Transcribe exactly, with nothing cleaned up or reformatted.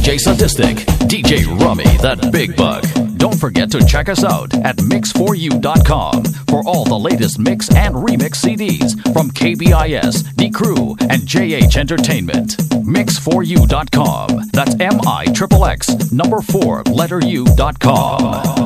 J Sadistic, D J Rummy, that big bug. Don't forget to check us out at mix for you dot com for all the latest mix and remix C Ds from K B I S, D Crew, and J H Entertainment. mix for you dot com. That's M I X X X number four letter U dot com.